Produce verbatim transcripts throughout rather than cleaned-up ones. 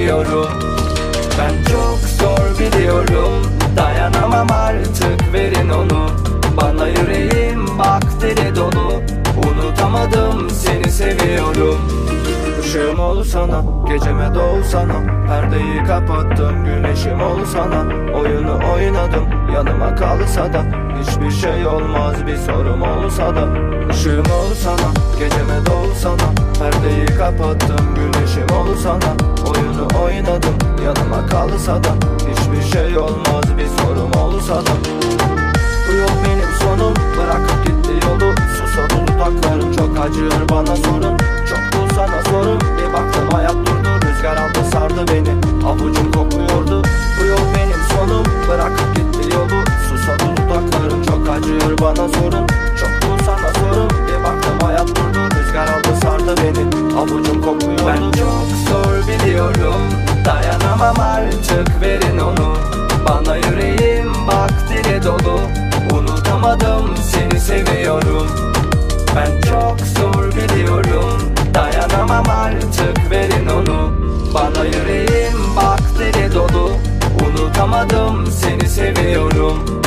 seviyorum. Ben çok zor biliyorum, dayanamam artık, verin onu bana. Yüreğim bak deli dolu, unutamadım, seni seviyorum. Işığım olsana, geceme doğsana, perdeyi kapattım, güneşim olsana. Oyunu oynadım, yanıma kalsa da hiçbir şey olmaz, bir sorum olsa da. Işığım olsana, geceme doğsana, perdeyi kapattım, güneşim olsana. Oyunu oynadım, yanıma kalsa da hiçbir şey olmaz, bir sorum olsa da. Bu yol benim sonum, bırakıp gitti yolu. Susadı dudaklarım, çok acıyor bana sorun. Çoktu sana sorum, bir baktım hayat durdu. Rüzgar aldı sardı beni, avucum kokuyordu. Bu yol benim sonum, bırakıp gitti yolu. Susadı dudaklarım, çok acıyor bana sorun. Çoktu sana sorum, bir baktım hayat durdu. Rüzgar aldı sardı beni, avucum kokuyordu. Ben çok zor biliyorum, dayanamam artık, verin onu bana. Yüreğim bak dili dolu, unutamadım, seni seviyorum. Ben çok zor biliyorum, dayanamam artık, verin onu bana. Yüreğim bak deli dolu, unutamadım, seni seviyorum.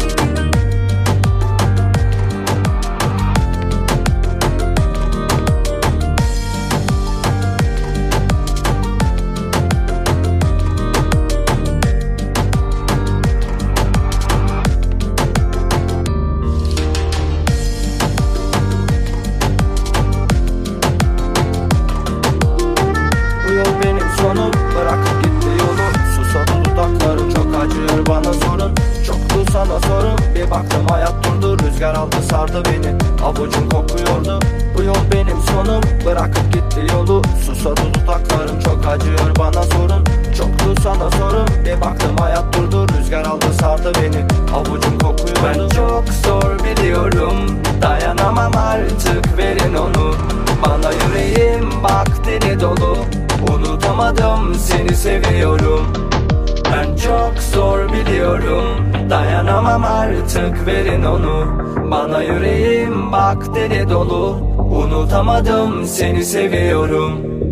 Bırakıp gitti yolu. Susadı dudaklarım, çok acıyor bana sorun. Çoktu sana sorum, bir baktım hayat durdu. Rüzgar aldı sardı beni, avucum kokuyordu. Bu yol benim sonum, bırakıp gitti yolu. Susadı dudaklarım, çok acıyor bana sorun. Çoktu sana sorum, bir baktım hayat durdu. Rüzgar aldı sardı beni, avucum kokuyordu. Ben çok zor biliyorum, dayanamam artık, verin onu bana. Yüreğim bak deli dolu, unutamadım, seni seviyorum. Ben çok zor biliyorum, dayanamam artık, verin onu bana. Yüreğim bak deli dolu, unutamadım, seni seviyorum.